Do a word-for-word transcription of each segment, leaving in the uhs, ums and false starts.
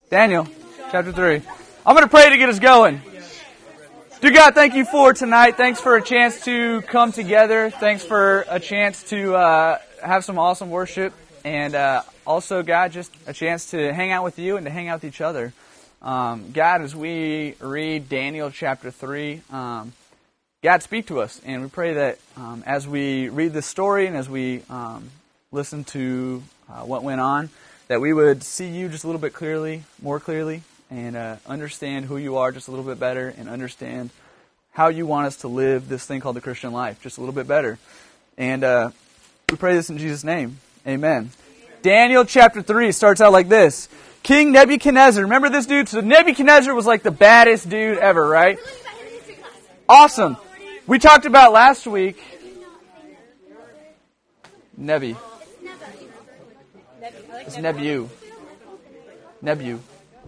Daniel, chapter three. I'm going to pray to get us going. Dear God, thank you for tonight. Thanks for a chance to come together. Thanks for a chance to uh, have some awesome worship. And uh, also, God, just a chance to hang out with you and to hang out with each other. Um, God, as we read Daniel chapter three, um, God, speak to us. And we pray that um, as we read this story and as we um, listen to uh, what went on, that we would see you just a little bit clearly, more clearly, and uh, understand who you are just a little bit better, and understand how you want us to live this thing called the Christian life just a little bit better. And uh, we pray this in Jesus' name. Amen. Daniel chapter three starts out like this. King Nebuchadnezzar. Remember this dude? So Nebuchadnezzar was like the baddest dude ever, right? Awesome. We talked about last week. Nebi. It's Nebu. Nebu.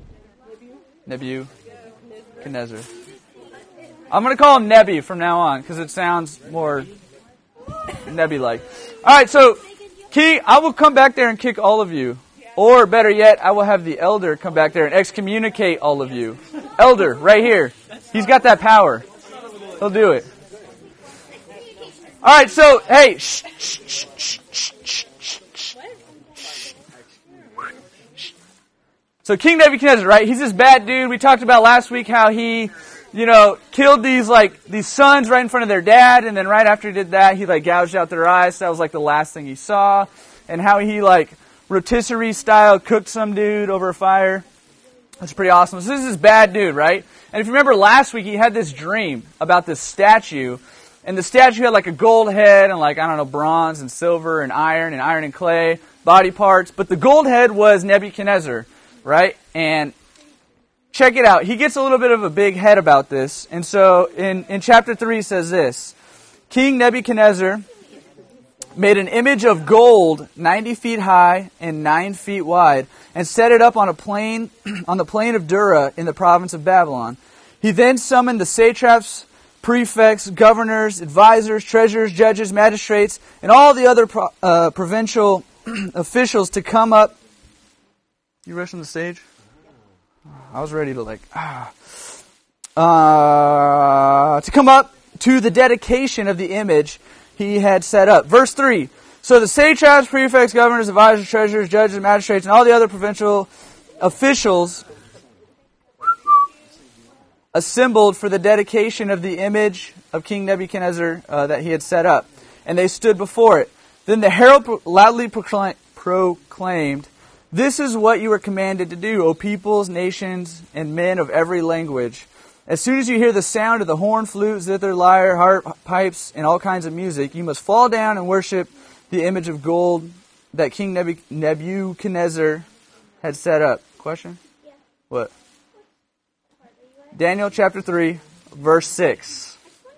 Nebuchadnezzar. I'm going to call him Nebi from now on because it sounds more Nebi-like. All right, so King, I will come back there and kick all of you. Or better yet, I will have the elder come back there and excommunicate all of you. Elder, right here. He's got that power. He'll do it. All right, so, hey, shh, shh, shh, shh, shh, shh, shh, shh. So King Nebuchadnezzar, right? He's this bad dude. We talked about last week how he, you know, killed these like these sons right in front of their dad, and then right after he did that, he like gouged out their eyes. So that was like the last thing he saw, and how he like rotisserie style cooked some dude over a fire. That's pretty awesome. So this is this bad dude, right? And if you remember last week, he had this dream about this statue, and the statue had like a gold head and like I don't know bronze and silver and iron and iron and clay body parts, but the gold head was Nebuchadnezzar. Right? And check it out. He gets a little bit of a big head about this. And so in, in chapter three it says this. King Nebuchadnezzar made an image of gold ninety feet high and nine feet wide and set it up on a plain on the plain of Dura in the province of Babylon. He then summoned the satraps, prefects, governors, advisors, treasurers, judges, magistrates, and all the other pro, uh, provincial officials to come up. You rush on the stage? I was ready to like, ah. Uh, to come up to the dedication of the image he had set up. Verse three. So the satraps, prefects, governors, advisors, treasurers, judges, magistrates, and all the other provincial officials assembled for the dedication of the image of King Nebuchadnezzar uh, that he had set up. And they stood before it. Then the herald loudly proclaim- proclaimed, "This is what you are commanded to do, O peoples, nations, and men of every language. As soon as you hear the sound of the horn, flute, zither, lyre, harp, pipes, and all kinds of music, you must fall down and worship the image of gold that King Nebuchadnezzar had set up." Question? Yeah. What? Daniel chapter three, verse six.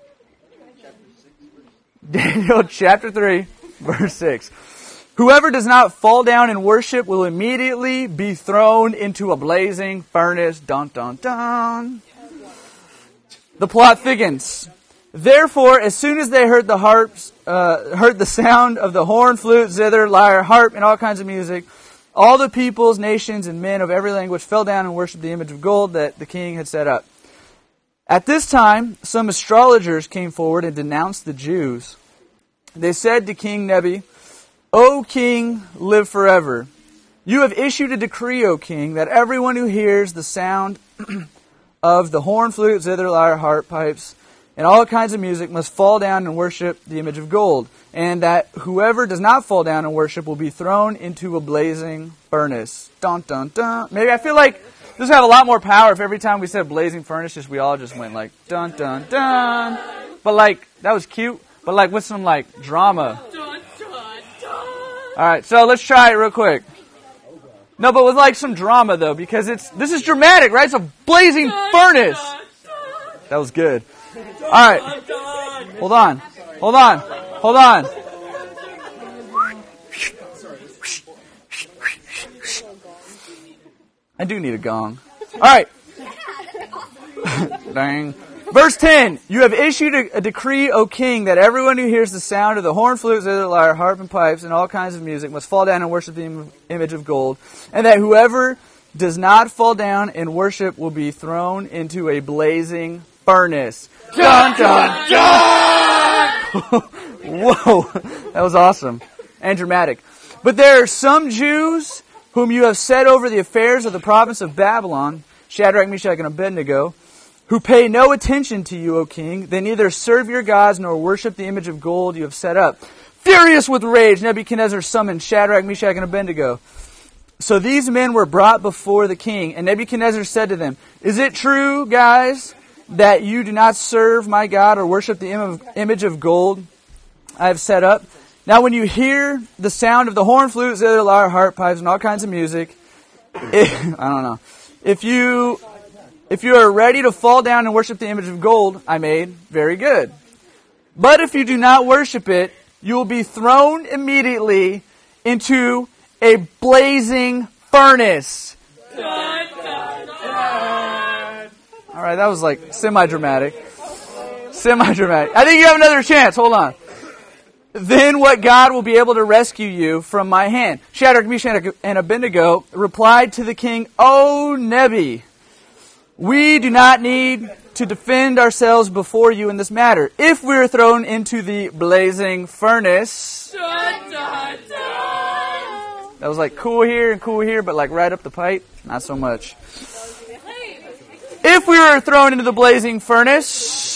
Daniel chapter three, verse six. "Whoever does not fall down and worship will immediately be thrown into a blazing furnace." Dun, dun, dun. The plot thickens. Therefore, as soon as they heard the harps, uh, heard the sound of the horn, flute, zither, lyre, harp, and all kinds of music, all the peoples, nations, and men of every language fell down and worshipped the image of gold that the king had set up. At this time, some astrologers came forward and denounced the Jews. They said to King Nebi, "O king, live forever. You have issued a decree, O king, that everyone who hears the sound of the horn, flute, zither, lyre, harp, pipes, and all kinds of music must fall down and worship the image of gold, and that whoever does not fall down and worship will be thrown into a blazing furnace." Dun, dun, dun. Maybe I feel like this would have a lot more power if every time we said blazing furnace, just we all just went like, dun, dun, dun. But like, that was cute, but like with some like drama. All right, so let's try it real quick. No, but with like some drama though, because it's this is dramatic, right? It's a blazing furnace. That was good. All right, hold on, hold on, hold on. I do need a gong. All right. Dang. Verse ten, "You have issued a, a decree, O king, that everyone who hears the sound of the horn, flute, zither, lyre, harp, and pipes, and all kinds of music must fall down and worship the im- image of gold, and that whoever does not fall down and worship will be thrown into a blazing furnace. Dun, dun, dun! Whoa, that was awesome and dramatic. But there are some Jews whom you have set over the affairs of the province of Babylon, Shadrach, Meshach, and Abednego, who pay no attention to you, O king. They neither serve your gods nor worship the image of gold you have set up. Furious with rage, Nebuchadnezzar summoned Shadrach, Meshach, and Abednego. So these men were brought before the king, and Nebuchadnezzar said to them, "Is it true, guys, that you do not serve my God or worship the im- image of gold I have set up? Now when you hear the sound of the horn, flute, zither, lyre, harp, pipes, and all kinds of music, if, I don't know, if you if you are ready to fall down and worship the image of gold I made, very good. But if you do not worship it, you will be thrown immediately into a blazing furnace." Dun, dun, dun. All right, that was like semi-dramatic. Semi-dramatic. I think you have another chance. Hold on. "Then what God will be able to rescue you from my hand?" Shadrach, Meshach, and Abednego replied to the king, "O Nebi, we do not need to defend ourselves before you in this matter. If we are thrown into the blazing furnace..." Dun, dun, dun. That was like cool here and cool here, but like right up the pipe, not so much. "If we are thrown into the blazing furnace,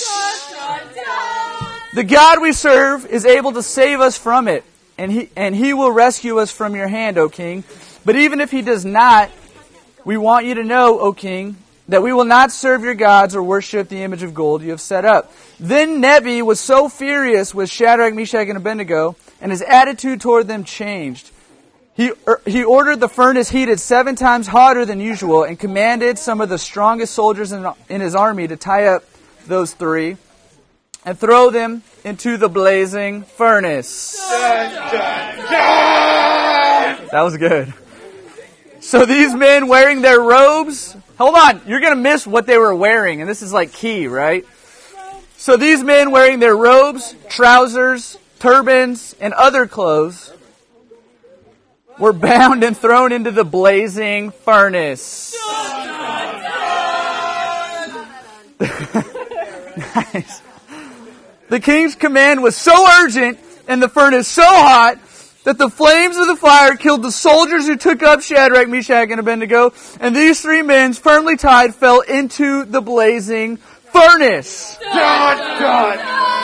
the God we serve is able to save us from it, and he and he will rescue us from your hand, O king. But even if he does not, we want you to know, O king, that we will not serve your gods or worship the image of gold you have set up." Then Nebi was so furious with Shadrach, Meshach, and Abednego, and his attitude toward them changed. He er, he ordered the furnace heated seven times hotter than usual and commanded some of the strongest soldiers in, in his army to tie up those three and throw them into the blazing furnace. Dun, dun, dun! That was good. So these men wearing their robes... Hold on, you're going to miss what they were wearing, and this is like key, right? So these men wearing their robes, trousers, turbans, and other clothes were bound and thrown into the blazing furnace. Nice. The king's command was so urgent and the furnace so hot that the flames of the fire killed the soldiers who took up Shadrach, Meshach, and Abednego, and these three men, firmly tied, fell into the blazing furnace. Dun, dun,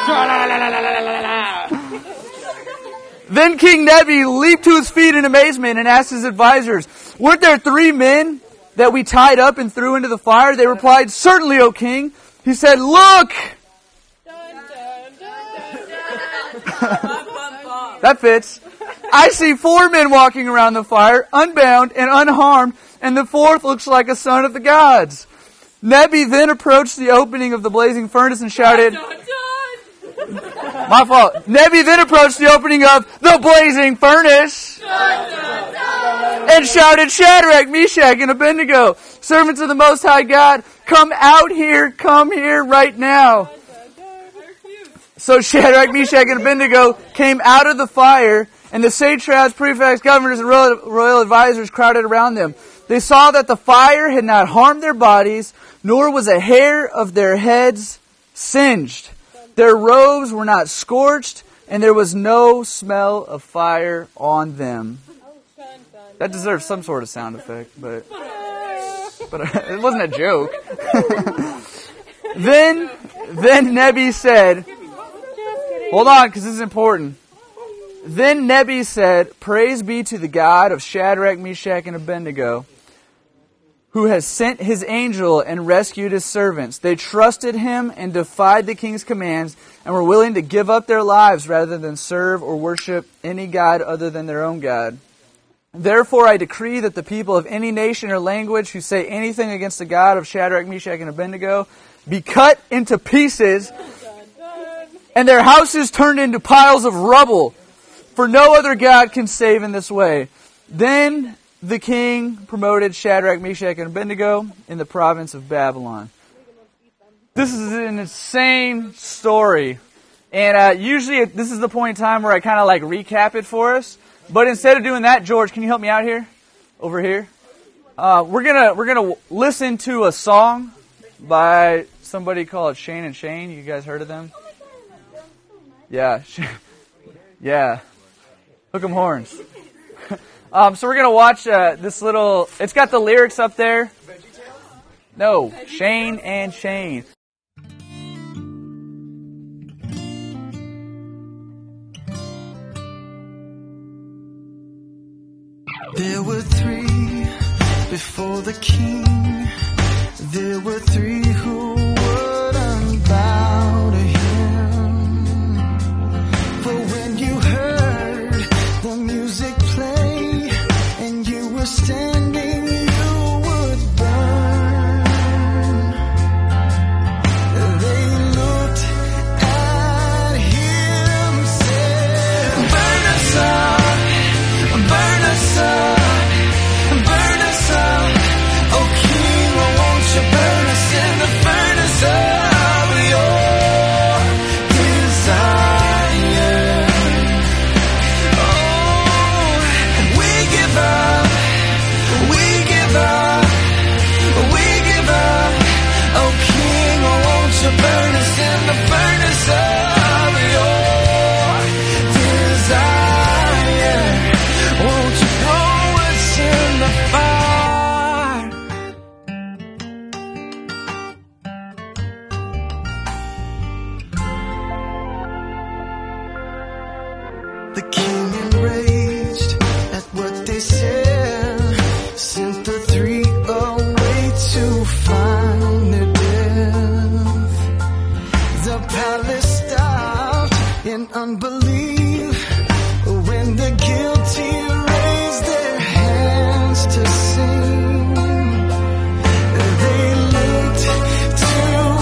dun. Then King Nebi leaped to his feet in amazement and asked his advisors, "Weren't there three men that we tied up and threw into the fire?" They replied, "Certainly, O king." He said, "Look!" That fits. "I see four men walking around the fire, unbound and unharmed, and the fourth looks like a son of the gods." Nebi then approached the opening of the blazing furnace and shouted, My fault. Nebi then approached the opening of the blazing furnace and shouted, "Shadrach, Meshach, and Abednego, servants of the Most High God, come out here, come here right now." So Shadrach, Meshach, and Abednego came out of the fire, and the satraps, prefects, governors, and royal, royal advisors crowded around them. They saw that the fire had not harmed their bodies, nor was a hair of their heads singed. Their robes were not scorched, and there was no smell of fire on them. That deserves some sort of sound effect, but but it wasn't a joke. then, then Nebi said, hold on, because this is important. Then Nebi said, "Praise be to the God of Shadrach, Meshach, and Abednego, who has sent his angel and rescued his servants. They trusted him and defied the king's commands and were willing to give up their lives rather than serve or worship any god other than their own God. Therefore I decree that the people of any nation or language who say anything against the God of Shadrach, Meshach, and Abednego be cut into pieces and their houses turned into piles of rubble, for no other God can save in this way." Then the king promoted Shadrach, Meshach, and Abednego in the province of Babylon. This is an insane story. And uh, usually this is the point in time where I kind of like recap it for us. But instead of doing that, George, can you help me out here? Over here? Uh, we're gonna we're gonna listen to a song by somebody called Shane and Shane. You guys heard of them? Yeah, yeah. Hook 'em horns. um, so we're gonna watch uh, this little. It's got the lyrics up there. No, Shane and Shane. There were three before the king. There were three who wouldn't bow to him. But when you heard the music play and you were standing, you would burn. They looked at him, said, "Burn us up, burn us up, burn us up. Oh King, oh won't you burn us in the furnace of your desire." Oh, we give up, we give up, we give up. Oh King, oh won't you burn us in the furnace of your desire. Won't you throw us in the fire? The king enraged at what they said, sent the three away to find their death. The palace stopped in unbelief when the guilty raised their hands to sing. They looked to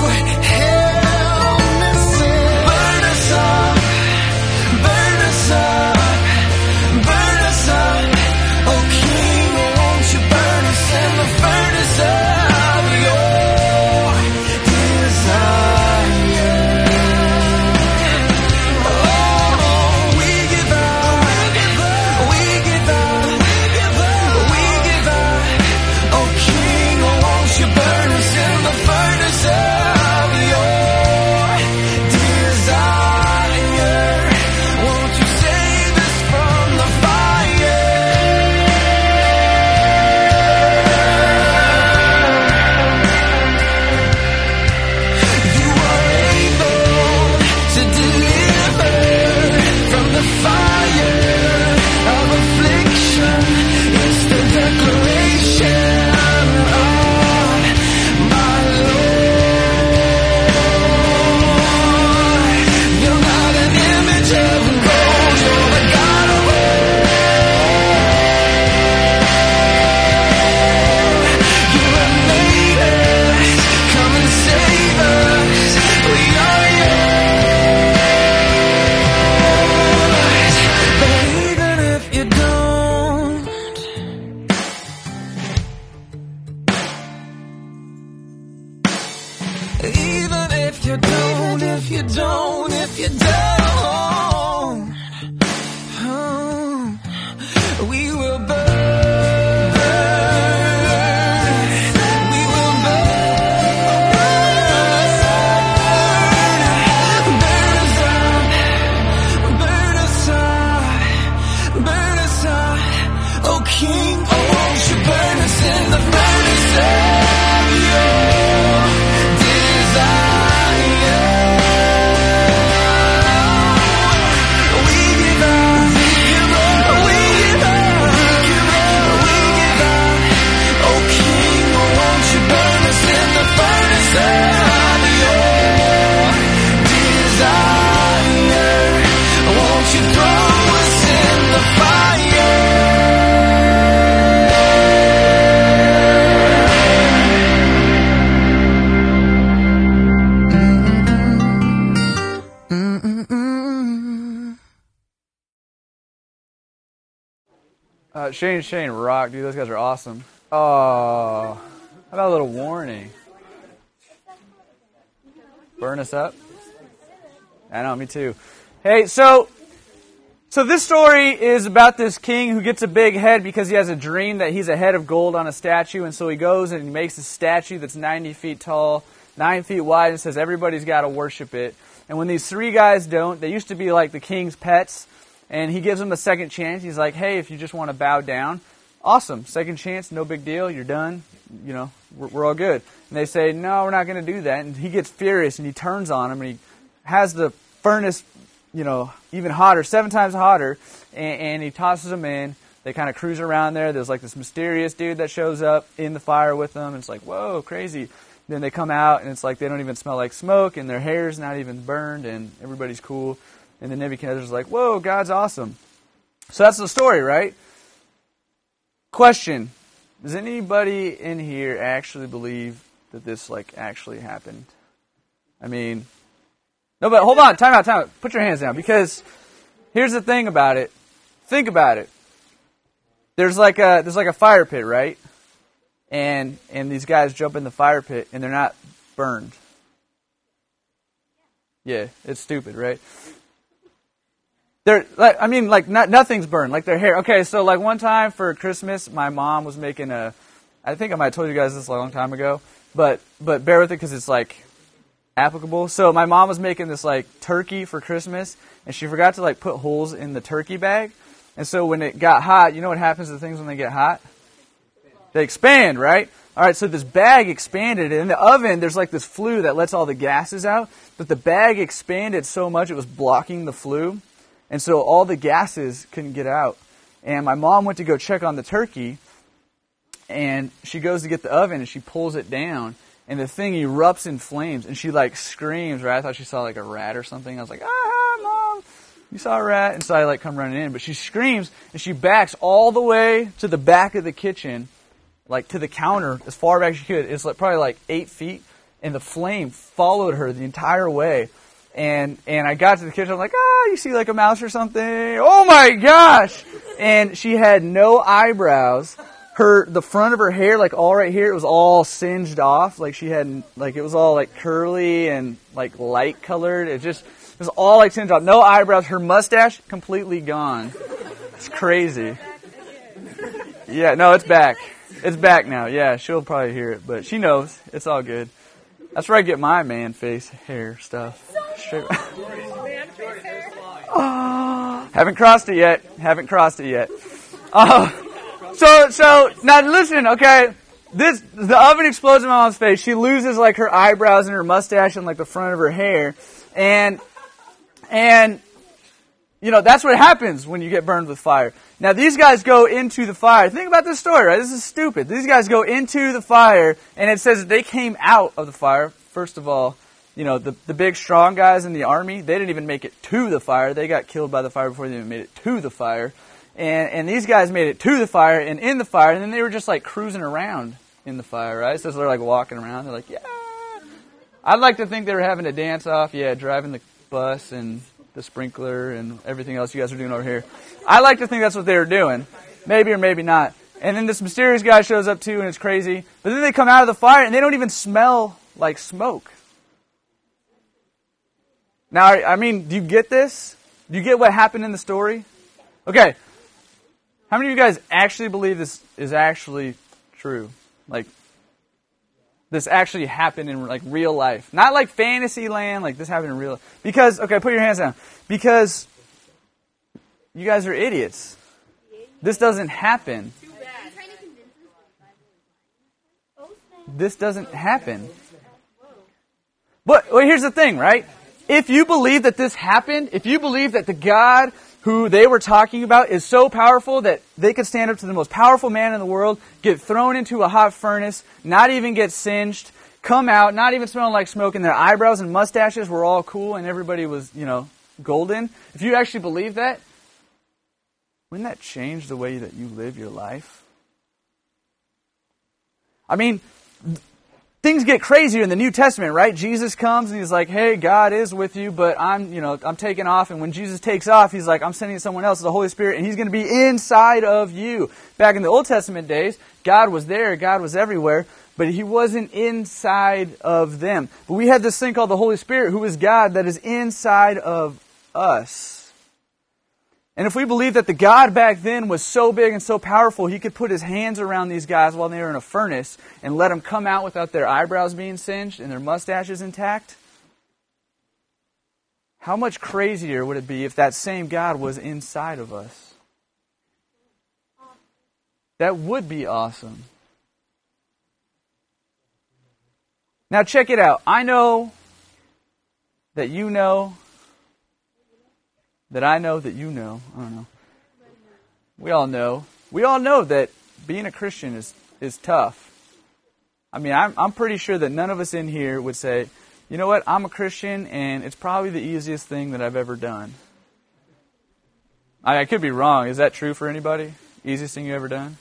heaven and said, "Burn us up, burn us up, burn us up. Oh King, oh won't you burn us in the furnace of your desire." Oh, we give up, we give up, we give up. Oh King, oh won't you burn us in the furnace of your desire. Won't you save us from the fire? You are able to deliver from the fire of affliction. It's the declaration of my Lord. You're not an image of gold, you're the God of you have made us, come and save us. We are yours. But even if you don't, even if you don't, if you don't, if you don't, oh, we will burn. We will burn. Burn us up, burn us up, burn us up. Oh King, oh won't you burn us in the furnace of your desire. We give up, we give up, we give up, we give up. Oh King, oh won't you burn us in the furnace of your desire. Won't you throw us in the fire? Uh, Shane and Shane rock, dude. Those guys are awesome. Oh, how about a little warning? Burn us up? I know, me too. Hey, so So this story is about this king who gets a big head because he has a dream that he's a head of gold on a statue, and so he goes and he makes a statue that's ninety feet tall, nine feet wide, and says everybody's got to worship it. And when these three guys don't, they used to be like the king's pets, and he gives them a second chance. He's like, hey, if you just want to bow down, awesome, second chance, no big deal, you're done, you know, we're, we're all good. And they say, no, we're not going to do that. And he gets furious and he turns on them and he has the furnace, you know, even hotter, seven times hotter, and, and he tosses them in. They kind of cruise around there. There's like this mysterious dude that shows up in the fire with them. It's like, whoa, crazy. Then they come out and it's like they don't even smell like smoke and their hair's not even burned and everybody's cool. And then Nebuchadnezzar's like, whoa, God's awesome. So that's the story, right? Question. Does anybody in here actually believe that this like actually happened? I mean, no, but hold on, time out, time out. Put your hands down, because here's the thing about it. Think about it. There's like a there's like a fire pit, right? And and these guys jump in the fire pit and they're not burned. Yeah, it's stupid, right? They're like, I mean, like not, nothing's burned, like their hair. Okay, so like one time for Christmas, my mom was making a. I think I might have told you guys this a long time ago, but but bear with it because it's like applicable. So my mom was making this like turkey for Christmas, and she forgot to like put holes in the turkey bag, and so when it got hot, you know what happens to things when they get hot? They expand, right? All right, so this bag expanded. In the oven, there's like this flue that lets all the gases out, but the bag expanded so much it was blocking the flue. And so all the gases couldn't get out. And my mom went to go check on the turkey, and she goes to get the oven, and she pulls it down, and the thing erupts in flames, and she like screams, right? I thought she saw like a rat or something. I was like, ah, Mom, you saw a rat? And so I like come running in. But she screams, and she backs all the way to the back of the kitchen, like to the counter, as far back as she could. It's like probably like eight feet, and the flame followed her the entire way. And and I got to the kitchen, I'm like, ah, you see like a mouse or something? Oh my gosh! And she had no eyebrows. Her the front of her hair, like all right here, it was all singed off. Like she had like it was all like curly and like light colored. It just it was all like singed off. No eyebrows. Her mustache completely gone. It's crazy. Yeah, no, it's back. It's back now. Yeah, she'll probably hear it, but she knows. It's all good. That's where I get my man face hair stuff. Straight. Oh, haven't crossed it yet. Haven't crossed it yet. Uh, so, so now listen. Okay, this the oven explodes in my mom's face. She loses like her eyebrows and her mustache and like the front of her hair, and and you know that's what happens when you get burned with fire. Now these guys go into the fire. Think about this story, right? This is stupid. These guys go into the fire, and it says that they came out of the fire. First of all, you know, the, the big strong guys in the army, they didn't even make it to the fire. They got killed by the fire before they even made it to the fire. And and these guys made it to the fire and in the fire, and then they were just like cruising around in the fire, right? So they're like walking around. They're like, yeah. I'd like to think they were having a dance off, yeah, driving the bus and the sprinkler and everything else you guys are doing over here. I like to think that's what they were doing. Maybe or maybe not. And then this mysterious guy shows up too, and it's crazy. But then they come out of the fire, and they don't even smell like smoke. Now, I mean, do you get this? Do you get what happened in the story? Okay. How many of you guys actually believe this is actually true? Like, this actually happened in like real life. Not like fantasy land, like this happened in real life. Because, okay, put your hands down. Because you guys are idiots. This doesn't happen. This doesn't happen. But well, here's the thing, right? If you believe that this happened, if you believe that the God who they were talking about is so powerful that they could stand up to the most powerful man in the world, get thrown into a hot furnace, not even get singed, come out, not even smelling like smoke, and their eyebrows and mustaches were all cool and everybody was, you know, golden. If you actually believe that, wouldn't that change the way that you live your life? I mean, things get crazier in the New Testament, right? Jesus comes and he's like, hey, God is with you, but I'm, you know, I'm taking off. And when Jesus takes off, he's like, I'm sending someone else, the Holy Spirit, and he's going to be inside of you. Back in the Old Testament days, God was there, God was everywhere, but he wasn't inside of them. But we have this thing called the Holy Spirit, who is God, that is inside of us. And if we believe that the God back then was so big and so powerful, he could put his hands around these guys while they were in a furnace and let them come out without their eyebrows being singed and their mustaches intact, how much crazier would it be if that same God was inside of us? That would be awesome. Now check it out. I know that you know that I know that you know. I don't know. We all know. We all know that being a Christian is, is tough. I mean, I'm, I'm pretty sure that none of us in here would say, you know what, I'm a Christian and it's probably the easiest thing that I've ever done. I, I could be wrong. Is that true for anybody? Easiest thing you ever done?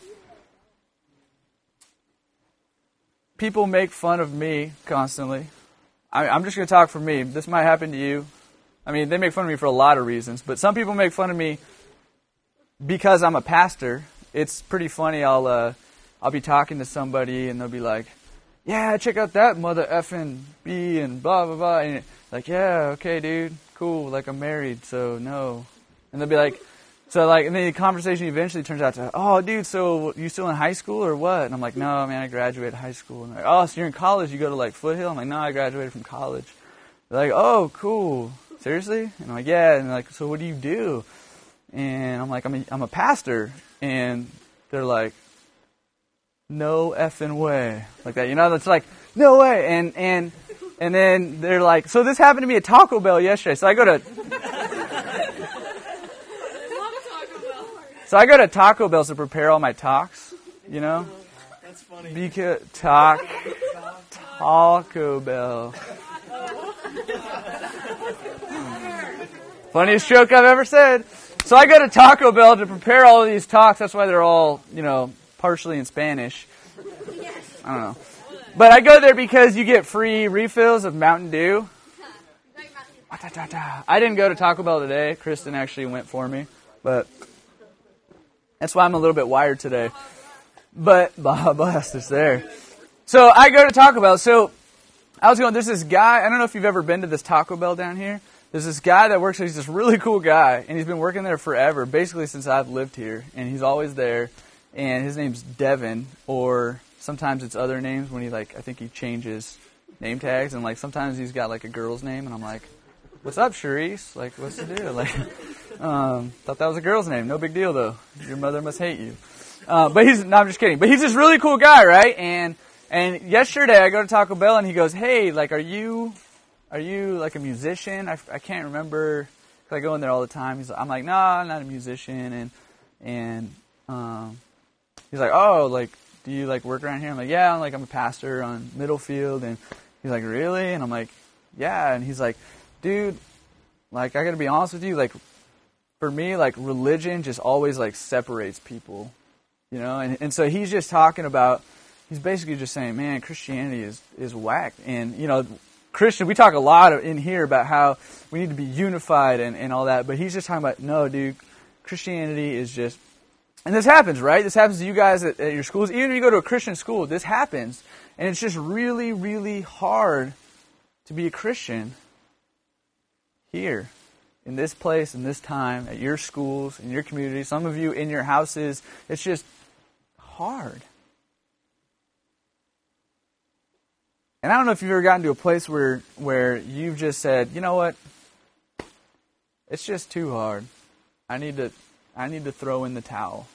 People make fun of me constantly. I, I'm just going to talk for me. This might happen to you. I mean, they make fun of me for a lot of reasons, but some people make fun of me because I'm a pastor. It's pretty funny. I'll uh, I'll be talking to somebody and they'll be like, "Yeah, check out that mother effing B and blah blah blah." And like, "Yeah, okay, dude, cool. Like I'm married, so no." And they'll be like, so like, and then the conversation eventually turns out to, "Oh, dude, so you still in high school or what?" And I'm like, "No, man, I graduated high school." And they're like, "Oh, so you're in college? You go to like Foothill?" I'm like, "No, I graduated from college." They're like, "Oh, cool. Seriously?" And I'm like, "Yeah." And they're like, "So what do you do?" And I'm like, I'm a, I'm a pastor. And they're like, "No effing way." Like that, you know, it's like, "No way." And, and, and then they're like, so this happened to me at Taco Bell yesterday. So I go to, so I go to Taco Bell to prepare all my talks, you know? That's funny. Because, talk, Taco Bell. Funniest joke I've ever said. So I go to Taco Bell to prepare all of these talks. That's why they're all, you know, partially in Spanish. I don't know. But I go there because you get free refills of Mountain Dew. I didn't go to Taco Bell today. Kristen actually went for me. But that's why I'm a little bit wired today. But, blast, it's there. So I go to Taco Bell. So I was going, there's this guy, I don't know if you've ever been to this Taco Bell down here. There's this guy that works there. He's this really cool guy, and he's been working there forever, basically since I've lived here. And he's always there, and his name's Devin, or sometimes it's other names when he, like, I think he changes name tags, and, like, sometimes he's got, like, a girl's name, and I'm like, "What's up, Charisse? Like, what's the deal?" Like, um, thought that was a girl's name. No big deal, though. Your mother must hate you. Uh, but he's, no, I'm just kidding. But he's this really cool guy, right? And, and yesterday I go to Taco Bell, and he goes, "Hey, like, are you... Are you like a musician?" I, I can't remember. Cause I go in there all the time. He's, I'm like, "No, nah, I'm not a musician." And and um, he's like, "Oh, like, do you like work around here?" I'm like, "Yeah, I'm like I'm a pastor on Middlefield." And he's like, "Really?" And I'm like, "Yeah." And he's like, "Dude, like I gotta be honest with you. Like, for me, like religion just always like separates people, you know." And and so he's just talking about. He's basically just saying, "Man, Christianity is is whack." And you know. Christian, we talk a lot in here about how we need to be unified and, and all that, but he's just talking about, no, dude, Christianity is just, and this happens, right? This happens to you guys at, at your schools. Even if you go to a Christian school, this happens. And it's just really, really hard to be a Christian here, in this place, in this time, at your schools, in your community, some of you in your houses. It's just hard. And I don't know if you've ever gotten to a place where where you've just said, "You know what? It's just too hard. I need to I need to throw in the towel.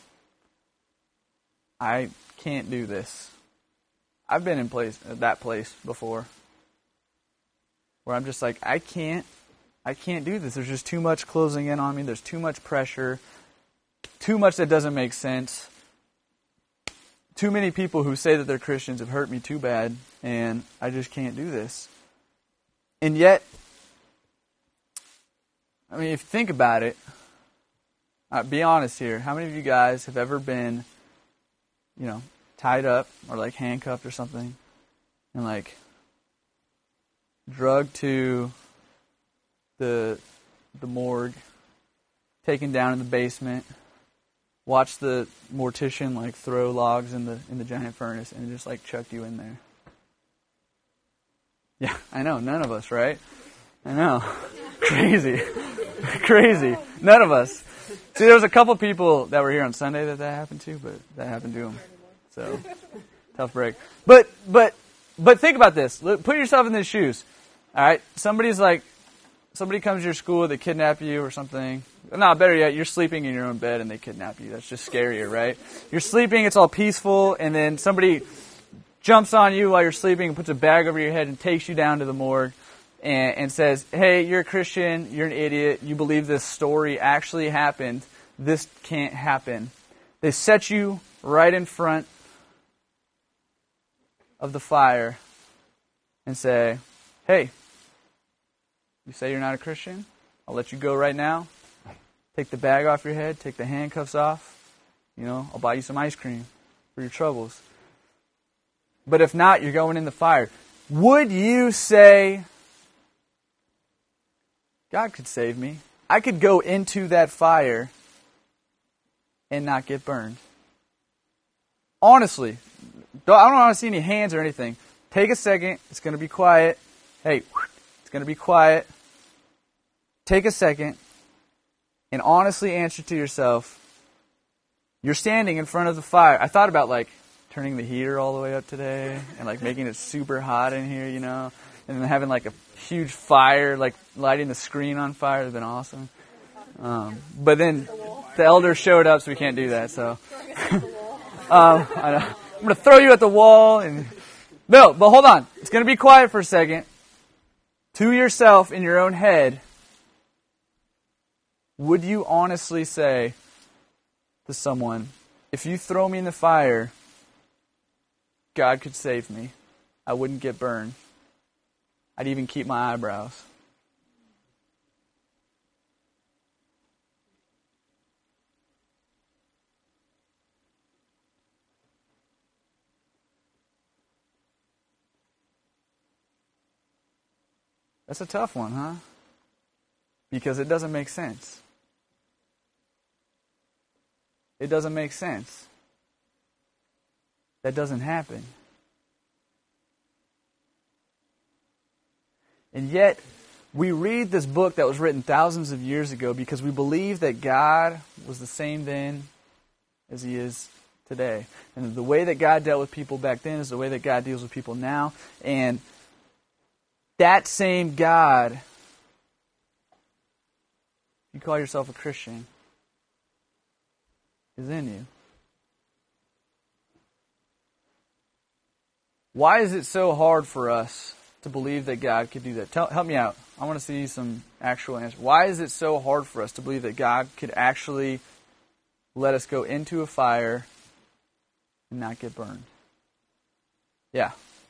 I can't do this." I've been in place that place before. Where I'm just like, I can't I can't do this. There's just too much closing in on me. There's too much pressure. Too much that doesn't make sense. Too many people who say that they're Christians have hurt me too bad, and I just can't do this. And yet, I mean, if you think about it, uh, be honest here. How many of you guys have ever been, you know, tied up or like handcuffed or something, and like drugged to the the morgue, taken down in the basement? Watch the mortician like throw logs in the in the giant furnace and just like chucked you in there. Yeah, I know, none of us, right? I know. Crazy. Crazy. None of us. See, there was a couple people that were here on Sunday that that happened to, but that happened to them. So, tough break. But, but, but think about this. Look, put yourself in their shoes. All right? Somebody's like, somebody comes to your school, they kidnap you or something. No, better yet, you're sleeping in your own bed and they kidnap you. That's just scarier, right? You're sleeping, it's all peaceful, and then somebody jumps on you while you're sleeping and puts a bag over your head and takes you down to the morgue and, and says, hey, you're a Christian, you're an idiot, you believe this story actually happened, this can't happen. They set you right in front of the fire and say, hey, you say you're not a Christian? I'll let you go right now. Take the bag off your head, take the handcuffs off. You know, I'll buy you some ice cream for your troubles. But if not, you're going in the fire. Would you say, God could save me? I could go into that fire and not get burned. Honestly, I don't want to see any hands or anything. Take a second. It's going to be quiet. Hey, it's going to be quiet. Take a second and honestly answer to yourself, you're standing in front of the fire. I thought about like turning the heater all the way up today and like making it super hot in here, you know, and then having like a huge fire, like lighting the screen on fire would have been awesome. Um, but then the elders showed up, so we can't do that. So um, I know. I'm going to throw you at the wall. And no, but hold on. It's going to be quiet for a second. To yourself in your own head, would you honestly say to someone, if you throw me in the fire, God could save me. I wouldn't get burned. I'd even keep my eyebrows. That's a tough one, huh? Because it doesn't make sense. It doesn't make sense. That doesn't happen. And yet, we read this book that was written thousands of years ago because we believe that God was the same then as He is today. And the way that God dealt with people back then is the way that God deals with people now. And that same God, you call yourself a Christian, is in you. Why is it so hard for us to believe that God could do that? Tell, help me out. I want to see some actual answers. Why is it so hard for us to believe that God could actually let us go into a fire and not get burned? Yeah.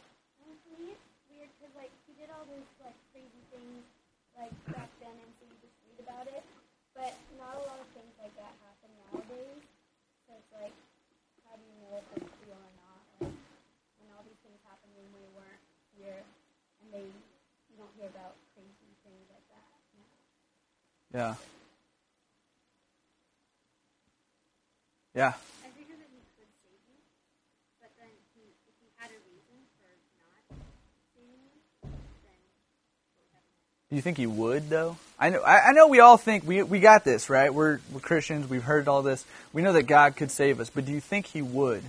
Yeah. Yeah. I figured that He could save me, but then he, if He had a reason for not saving me, then what would happen? Do you think He would, though? I know. I, I know. We all think we we got this, right? We're we're Christians. We've heard all this. We know that God could save us, but do you think He would?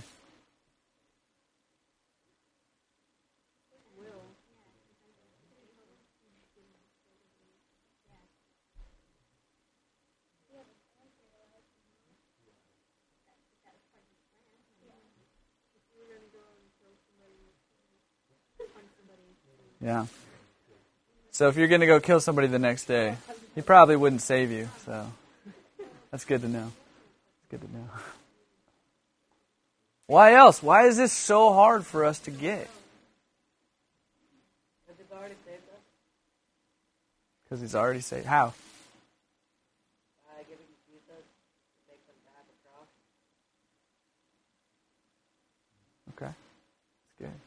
Yeah. So if you're going to go kill somebody the next day, He probably wouldn't save you. So that's good to know. It's good to know. Why else? Why is this so hard for us to get? Because He's already saved. How? Okay. That's good.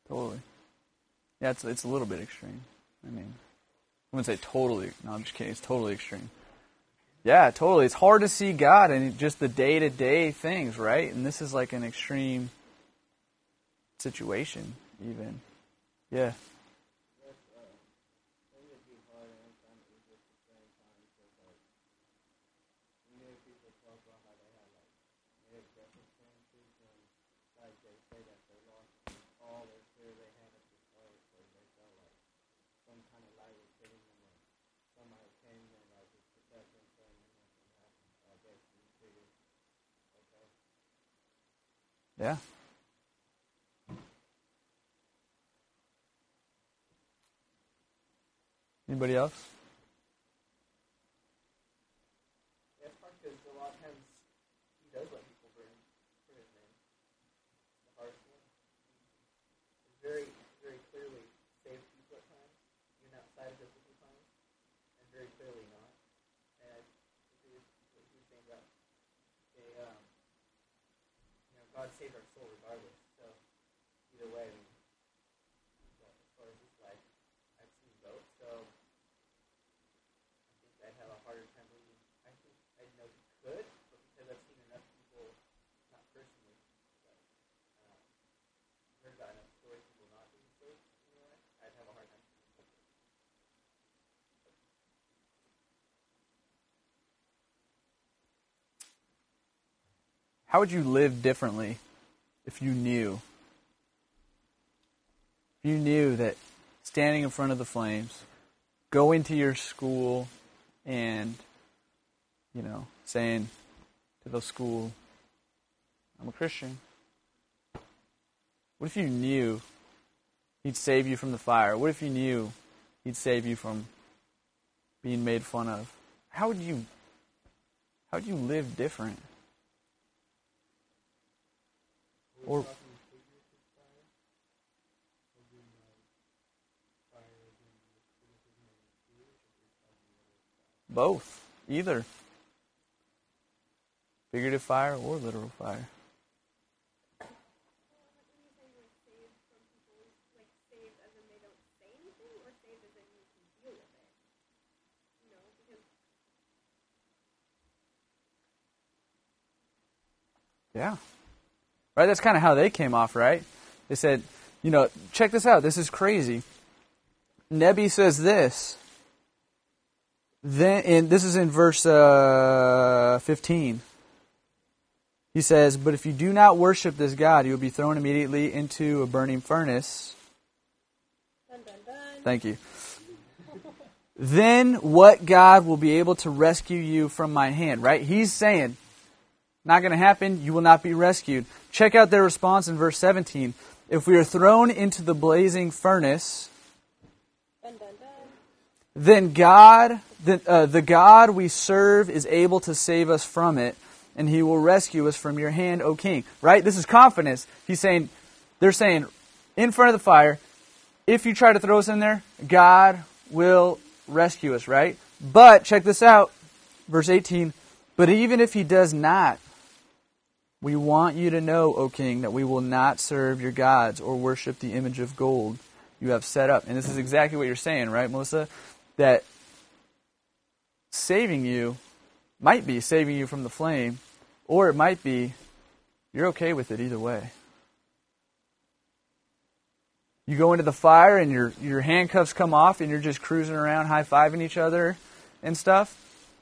Totally. Yeah, it's it's a little bit extreme. I mean, I wouldn't say totally. No, I'm just kidding. It's totally extreme. Yeah, totally. It's hard to see God in just the day-to-day things, right? And this is like an extreme situation, even. Yeah. Yeah. Anybody else? Yeah, it's hard because a lot of times he does let people burn for his name. The hardest one. He's very, very clearly saved people at times, even outside of biblical times, and very clearly not. And I think it was what he was saying about, they, um, you know, God saved our soul regardless. So either way, I mean, well, as far as this life, I've seen both. So I think I'd have a harder time believing. I think I know he could, but because I've seen enough people, not personally, but um, heard about enough stories of people not being saved in their life, I'd have a hard time believing it. How would you live differently if you knew? If you knew that standing in front of the flames, going to your school and, you know, saying to the school, I'm a Christian. What if you knew he'd save you from the fire? What if you knew he'd save you from being made fun of? How would you, how would you live different? Or both, either figurative fire or literal fire. When you say you're saved from people, like saved as in they don't say anything, or saved as in you can deal with it? You know, because Yeah. Right? That's kind of how they came off, right? They said, you know, check this out. This is crazy. Nebi says this. Then, and this is in verse uh, fifteen. He says, but if you do not worship this God, you will be thrown immediately into a burning furnace. dun dun dun. Thank you. Then what God will be able to rescue you from my hand, right? He's saying, not going to happen. You will not be rescued. Check out their response in verse seventeen. If we are thrown into the blazing furnace, Dun dun dun. then God, the, uh, the God we serve is able to save us from it, and he will rescue us from your hand, O king. Right? This is confidence. He's saying, they're saying, in front of the fire, if you try to throw us in there, God will rescue us, right? But, check this out, verse eighteen, but even if he does not, we want you to know, O king, that we will not serve your gods or worship the image of gold you have set up. And this is exactly what you're saying, right, Melissa? That saving you might be saving you from the flame, or it might be you're okay with it either way. You go into the fire and your your handcuffs come off and you're just cruising around high-fiving each other and stuff.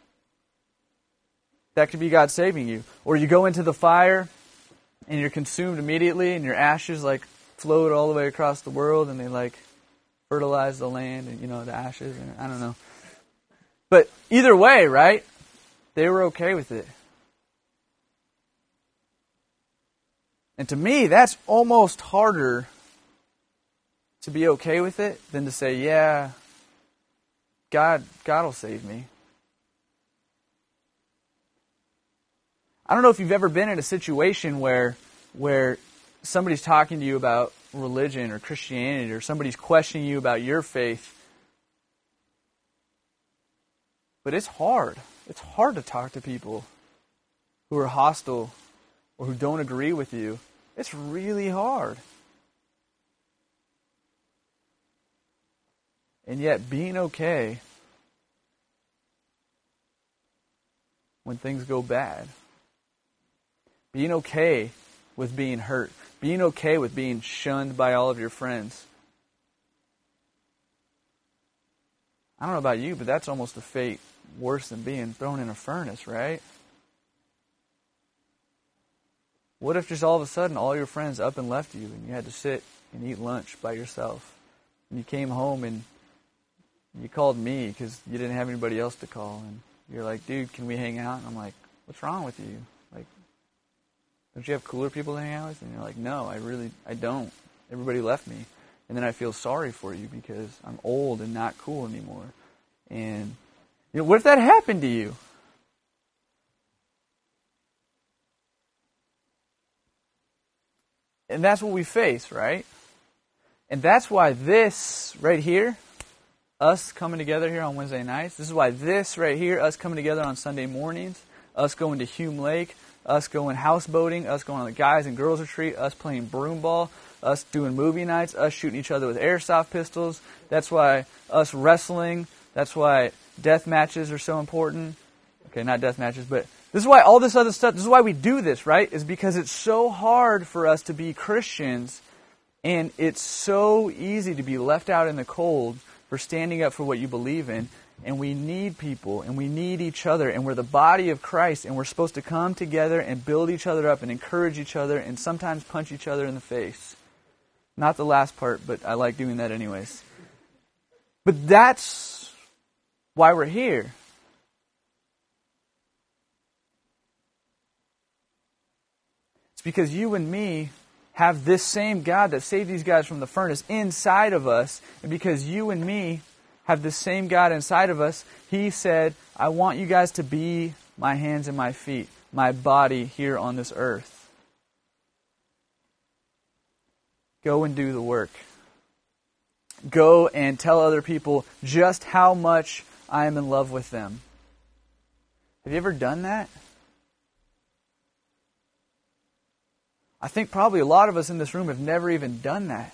That could be God saving you. Or you go into the fire and you're consumed immediately and your ashes like float all the way across the world and they like fertilize the land and, you know, the ashes. And, I don't know. But either way, right? They were okay with it. And to me, that's almost harder to be okay with it than to say, yeah, God, God will save me. I don't know if you've ever been in a situation where where somebody's talking to you about religion or Christianity, or somebody's questioning you about your faith. But it's hard. It's hard to talk to people who are hostile or who don't agree with you. It's really hard. And yet being okay when things go bad. Being okay with being hurt. Being okay with being shunned by all of your friends. I don't know about you, but that's almost a fate worse than being thrown in a furnace, right? What if just all of a sudden all your friends up and left you and you had to sit and eat lunch by yourself? And you came home and you called me because you didn't have anybody else to call. And you're like, dude, can we hang out? And I'm like, what's wrong with you? Like, don't you have cooler people to hang out with? And you're like, no, I really, I don't. Everybody left me. And then I feel sorry for you because I'm old and not cool anymore. And, you know, what if that happened to you? And that's what we face, right? And that's why this right here, us coming together here on Wednesday nights, this is why this right here, us coming together on Sunday mornings, us going to Hume Lake, us going houseboating, us going on the guys and girls retreat, us playing broom ball, us doing movie nights, us shooting each other with airsoft pistols. That's why us wrestling, that's why death matches are so important. Okay, not death matches, but this is why all this other stuff, this is why we do this, right? Is because it's so hard for us to be Christians, and it's so easy to be left out in the cold for standing up for what you believe in. And we need people, and we need each other, and we're the body of Christ, and we're supposed to come together and build each other up and encourage each other and sometimes punch each other in the face. Not the last part, but I like doing that anyways. But that's why we're here. It's because you and me have this same God that saved these guys from the furnace inside of us. And because you and me have the same God inside of us, He said, I want you guys to be my hands and my feet, my body here on this earth. Go and do the work. Go and tell other people just how much I am in love with them. Have you ever done that? I think probably a lot of us in this room have never even done that.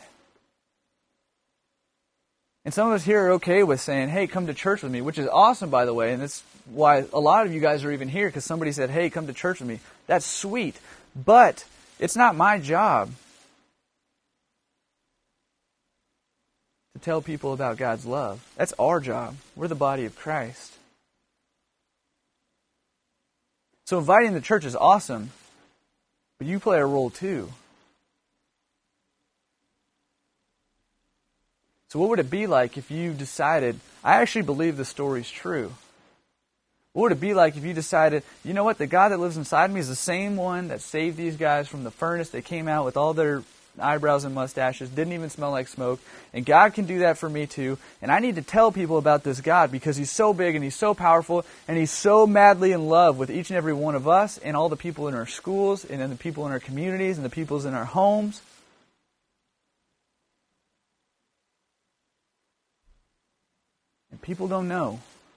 And some of us here are okay with saying, hey, come to church with me, which is awesome, by the way. And that's why a lot of you guys are even here, because somebody said, hey, come to church with me. That's sweet. But it's not my job to tell people about God's love. That's our job. We're the body of Christ. So inviting the church is awesome, but you play a role too. So what would it be like if you decided, I actually believe the story's true. What would it be like if you decided, you know what, the God that lives inside me is the same one that saved these guys from the furnace. They came out with all their eyebrows and mustaches, didn't even smell like smoke. And God can do that for me too. And I need to tell people about this God because He's so big and He's so powerful and He's so madly in love with each and every one of us and all the people in our schools and in the people in our communities and the people in our homes. And people don't know.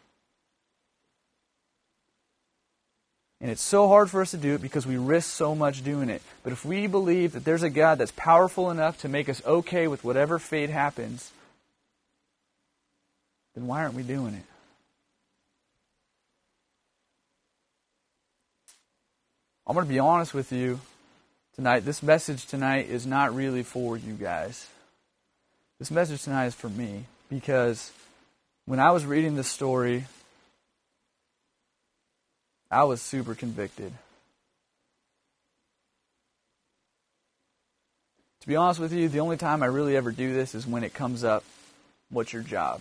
And it's so hard for us to do it because we risk so much doing it. But if we believe that there's a God that's powerful enough to make us okay with whatever fate happens, then why aren't we doing it? I'm going to be honest with you tonight. This message tonight is not really for you guys. This message tonight is for me because when I was reading this story, I was super convicted. To be honest with you, the only time I really ever do this is when it comes up, what's your job?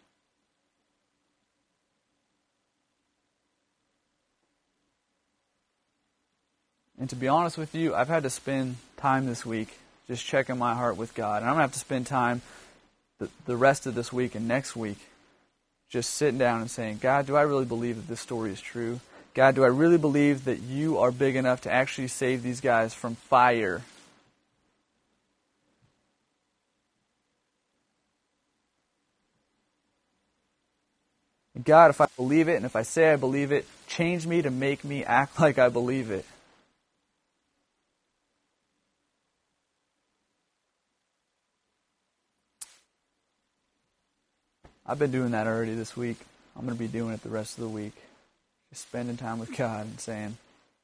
And to be honest with you, I've had to spend time this week just checking my heart with God. And I'm going to have to spend time the, the rest of this week and next week just sitting down and saying, God, do I really believe that this story is true? God, do I really believe that you are big enough to actually save these guys from fire? And God, if I believe it and if I say I believe it, change me to make me act like I believe it. I've been doing that already this week. I'm going to be doing it the rest of the week. Just spending time with God and saying,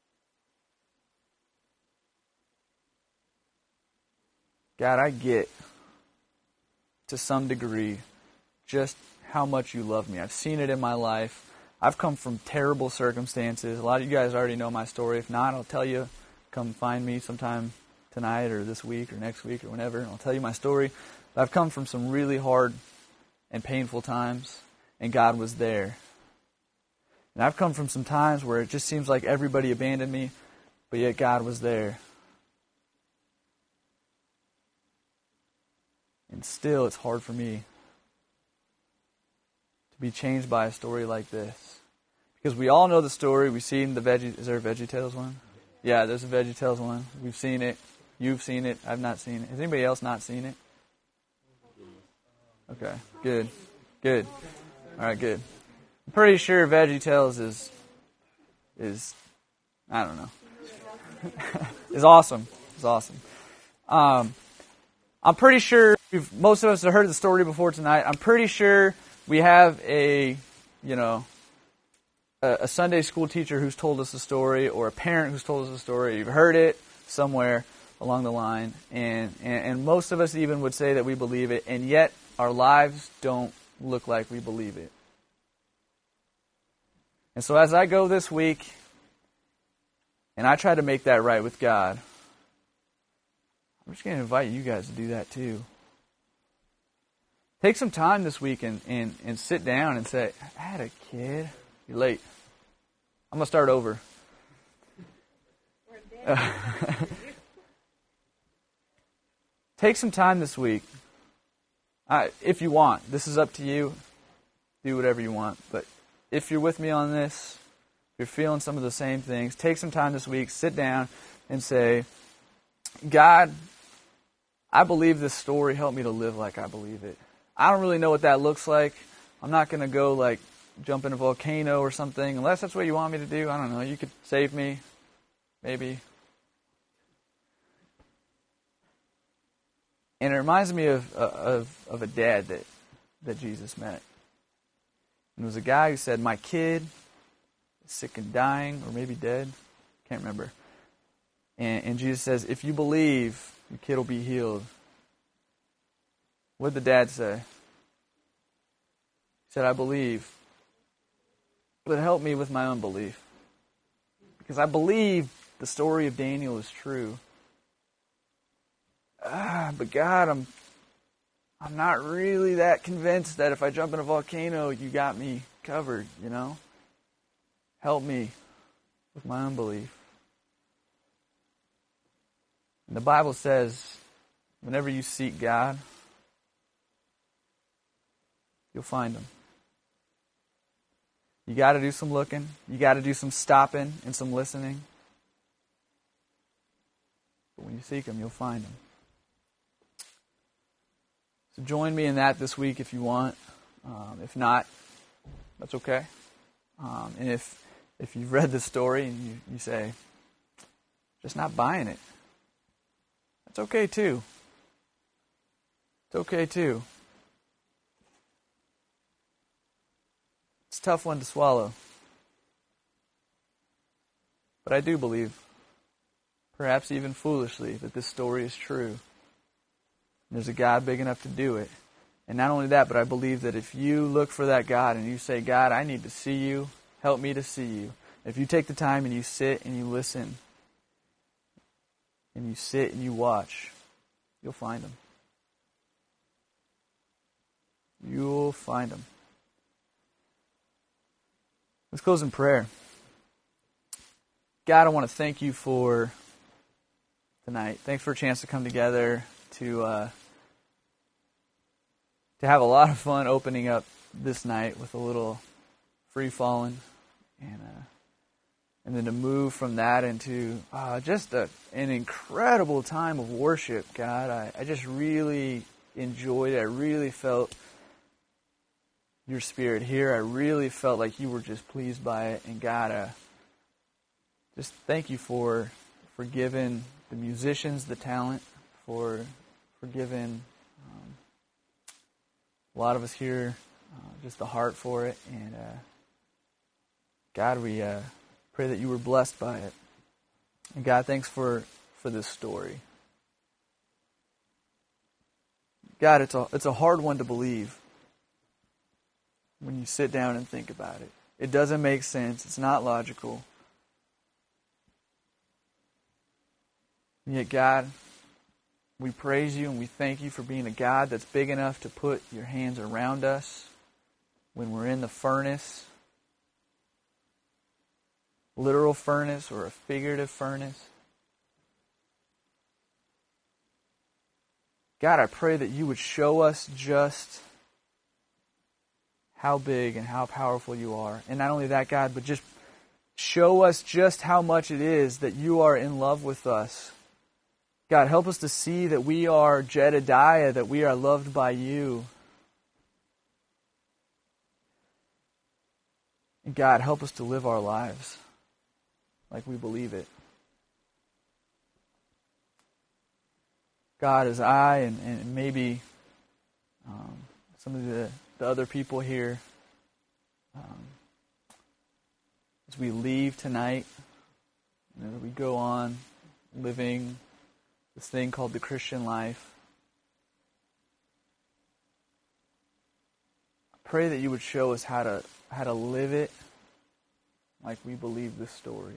God, I get to some degree just how much you love me. I've seen it in my life. I've come from terrible circumstances. A lot of you guys already know my story. If not, I'll tell you. Come find me sometime tonight or this week or next week or whenever, and I'll tell you my story. But I've come from some really hard and painful times, and God was there. And I've come from some times where it just seems like everybody abandoned me, but yet God was there. And still, it's hard for me to be changed by a story like this. Because we all know the story. We've seen the Veggie... Is there a VeggieTales one? Yeah, there's a VeggieTales one. We've seen it. You've seen it. I've not seen it. Has anybody else not seen it? Okay, good. Good. All right, good. I'm pretty sure VeggieTales is... is... I don't know. is awesome. It's awesome. Um... I'm pretty sure we've, most of us have heard the story before tonight. I'm pretty sure we have a, you know, a, a Sunday school teacher who's told us the story, or a parent who's told us the story. You've heard it somewhere along the line, and, and, and most of us even would say that we believe it, and yet our lives don't look like we believe it. And so as I go this week, and I try to make that right with God, I'm just going to invite you guys to do that too. Take some time this week and, and, and sit down and say, I had a kid. You're late. I'm going to start over. Uh, take some time this week. Uh, if you want. This is up to you. Do whatever you want. But if you're with me on this, if you're feeling some of the same things, take some time this week, sit down and say, God, I believe this story. Help me to live like I believe it. I don't really know what that looks like. I'm not going to go like jump in a volcano or something, unless that's what you want me to do. I don't know. You could save me, maybe. And it reminds me of of, of a dad that, that Jesus met. And it was a guy who said, my kid is sick and dying, or maybe dead. Can't remember. And, and Jesus says, if you believe, your kid will be healed. What did the dad say? He said, I believe, but help me with my unbelief. Because I believe the story of Daniel is true. Ah, but God, I'm I'm not really that convinced that if I jump in a volcano, you got me covered, you know? Help me with my unbelief. And the Bible says, whenever you seek God, you'll find Him. You got to do some looking. You got to do some stopping and some listening. But when you seek Him, you'll find Him. So join me in that this week if you want. Um, if not, that's okay. Um, and if if you've read this story and you, you say, just not buying it, that's okay too. It's okay too. It's a tough one to swallow. But I do believe, perhaps even foolishly, that this story is true. There's a God big enough to do it. And not only that, but I believe that if you look for that God and you say, God, I need to see you, help me to see you. If you take the time and you sit and you listen, and you sit and you watch, you'll find Him. You'll find Him. Let's close in prayer. God, I want to thank you for tonight. Thanks for a chance to come together to uh, to have a lot of fun opening up this night with a little free falling, and uh, and then to move from that into uh, just a, an incredible time of worship. God, I, I just really enjoyed it. I really felt your Spirit here. I really felt like you were just pleased by it. And God, uh, just thank you for for giving the musicians the talent, for for giving um, a lot of us here uh, just the heart for it. And uh, God, we uh, pray that you were blessed by it. And God, thanks for, for this story. God, it's a it's a hard one to believe when you sit down and think about it. It doesn't make sense. It's not logical. And yet, God, we praise you and we thank you for being a God that's big enough to put your hands around us when we're in the furnace, literal furnace or a figurative furnace. God, I pray that you would show us just how big and how powerful you are. And not only that, God, but just show us just how much it is that you are in love with us. God, help us to see that we are Jedediah, that we are loved by you. And God, help us to live our lives like we believe it. God, as I and, and maybe um, some of the, the other people here, um, as we leave tonight, and as we go on living this thing called the Christian life, I pray that you would show us how to how to live it like we believe this story.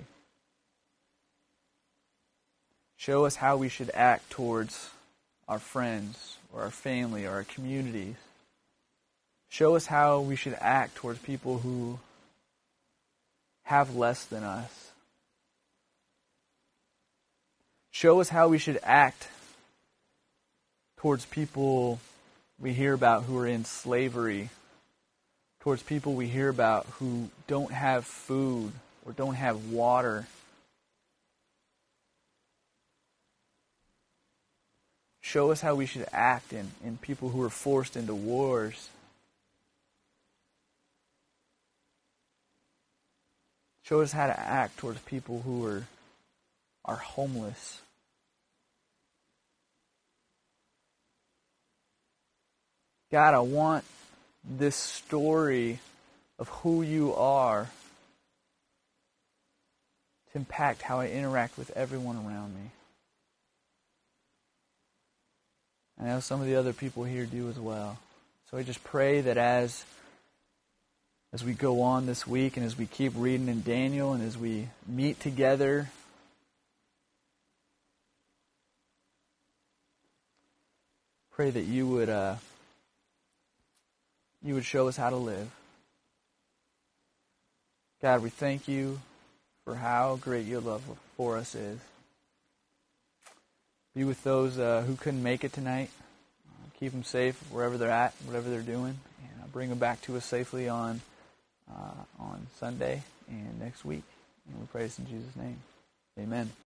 Show us how we should act towards our friends or our family or our communities. Show us how we should act towards people who have less than us. Show us how we should act towards people we hear about who are in slavery, towards people we hear about who don't have food or don't have water. Show us how we should act in, in people who are forced into wars. Show us how to act towards people who are, are homeless. God, I want this story of who you are to impact how I interact with everyone around me. I know some of the other people here do as well. So I just pray that as as we go on this week and as we keep reading in Daniel and as we meet together, pray that you would uh, you would show us how to live. God, we thank you for how great your love for us is. Be with those uh, who couldn't make it tonight. Uh, keep them safe wherever they're at, whatever they're doing, and uh, bring them back to us safely on uh, on Sunday and next week. And we pray this in Jesus' name. Amen.